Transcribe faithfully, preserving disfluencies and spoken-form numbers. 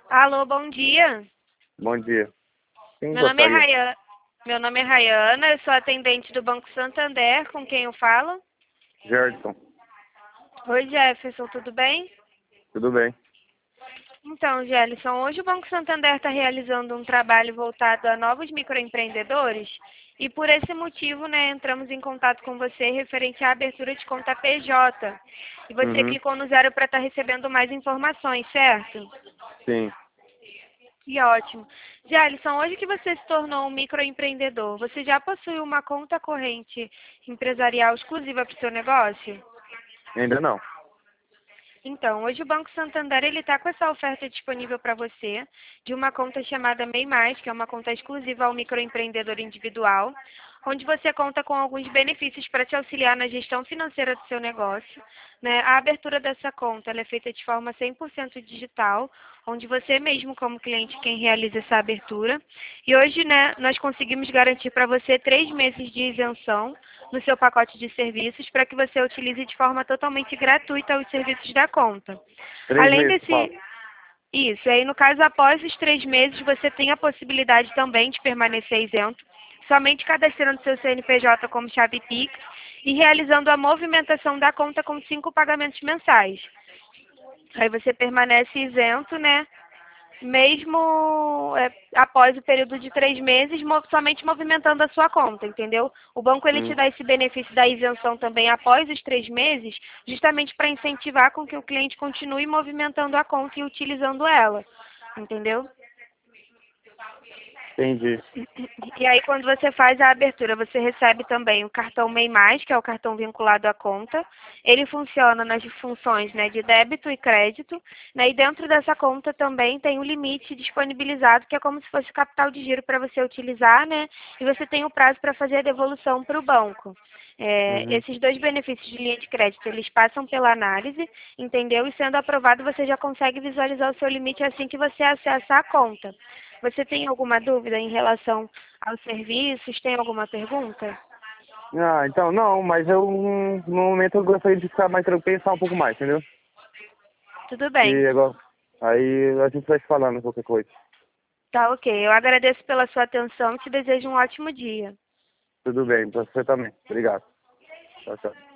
Alô, bom dia. Bom dia. Quem Meu nome é gostaria? Rayana. Meu nome é Rayana, eu sou atendente do Banco Santander, com quem eu falo. Gerson. Oi, Jefferson, tudo bem? Tudo bem? Então, Gelson, hoje o Banco Santander está realizando um trabalho voltado a novos microempreendedores e por esse motivo, né, entramos em contato com você referente à abertura de conta P J. E você Uhum. clicou no zero para estar recebendo mais informações, certo? Sim. Que ótimo. Jalisson, hoje que você se tornou um microempreendedor, você já possui uma conta corrente empresarial exclusiva para o seu negócio? Ainda não. Então, hoje o Banco Santander ele está com essa oferta disponível para você de uma conta chamada MEI Mais, que é uma conta exclusiva ao microempreendedor individual, onde você conta com alguns benefícios para te auxiliar na gestão financeira do seu negócio. Né? A abertura dessa conta ela é feita de forma cem por cento digital, onde você mesmo, como cliente, quem realiza essa abertura. E hoje, né, nós conseguimos garantir para você três meses de isenção no seu pacote de serviços para que você utilize de forma totalmente gratuita os serviços da conta. Três Além meses, fala. desse, isso, aí no caso, após os três meses, você tem a possibilidade também de permanecer isento, somente cadastrando seu C N P J como chave Pix e realizando a movimentação da conta com cinco pagamentos mensais. Aí você permanece isento, né? Mesmo é, após o período de três meses, mo- somente movimentando a sua conta, entendeu? O banco ele te Hum. dá esse benefício da isenção também após os três meses, justamente para incentivar com que o cliente continue movimentando a conta e utilizando ela, entendeu? Entendi. E aí, quando você faz a abertura, você recebe também o cartão MEI Mais, que é o cartão vinculado à conta. Ele funciona nas funções, né, de débito e crédito. Né, e dentro dessa conta também tem o limite disponibilizado, que é como se fosse capital de giro para você utilizar, né? E você tem o prazo para fazer a devolução para o banco. É, Uhum. esses dois benefícios de linha de crédito, eles passam pela análise, entendeu? E sendo aprovado, você já consegue visualizar o seu limite assim que você acessa a conta. Você tem alguma dúvida em relação aos serviços? Tem alguma pergunta? Ah, então, não, mas eu, hum, no momento, eu gostaria de ficar mais tranquilo, pensar um pouco mais, entendeu? Tudo E bem. agora, aí a gente vai se falando qualquer coisa. Tá ok. Eu agradeço pela sua atenção e te desejo um ótimo dia. Tudo bem, pra você também. Obrigado. Tchau, tchau.